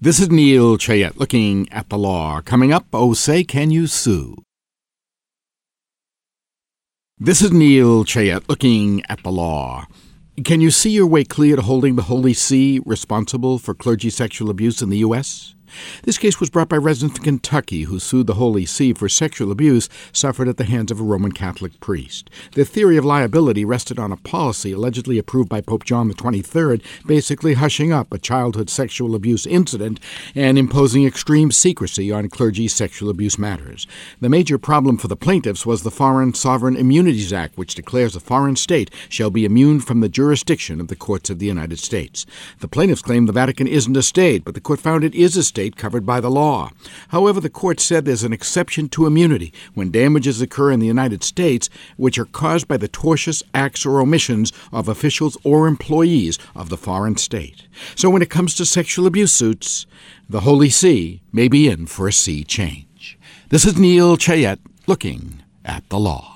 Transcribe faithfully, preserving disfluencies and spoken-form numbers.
This is Neil Chayette looking at the law. Coming up, oh say can you sue? This is Neil Chayette looking at the law. Can you see your way clear to holding the Holy See responsible for clergy sexual abuse in the U S? This case was brought by residents of Kentucky who sued the Holy See for sexual abuse suffered at the hands of a Roman Catholic priest. The theory of liability rested on a policy allegedly approved by Pope John the twenty-third, basically hushing up a childhood sexual abuse incident and imposing extreme secrecy on clergy sexual abuse matters. The major problem for the plaintiffs was the Foreign Sovereign Immunities Act, which declares a foreign state shall be immune from the jurisdiction of the courts of the United States. The plaintiffs claim the Vatican isn't a state, but the court found it is a state covered by the law. However, the court said there's an exception to immunity when damages occur in the United States which are caused by the tortious acts or omissions of officials or employees of the foreign state. So when it comes to sexual abuse suits, the Holy See may be in for a sea change. This is Neil Chayette looking at the law.